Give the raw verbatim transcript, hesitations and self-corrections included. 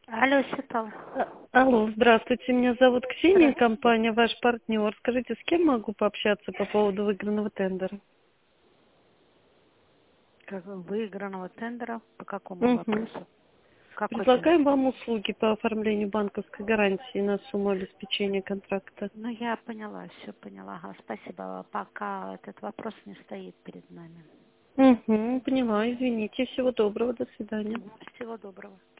Алло, Светлана. А- Алло, здравствуйте, меня зовут Ксения, компания «Ваш партнер». Скажите, с кем могу пообщаться по поводу выигранного тендера? Как выигранного тендера? По какому Угу. вопросу? Какой тендер? Предлагаем вам услуги по оформлению банковской гарантии на сумму обеспечения контракта. Ну, я поняла, все поняла. Ага, спасибо. Пока этот вопрос не стоит перед нами. Угу, поняла, извините. Всего доброго, до свидания. Мгм. Всего доброго.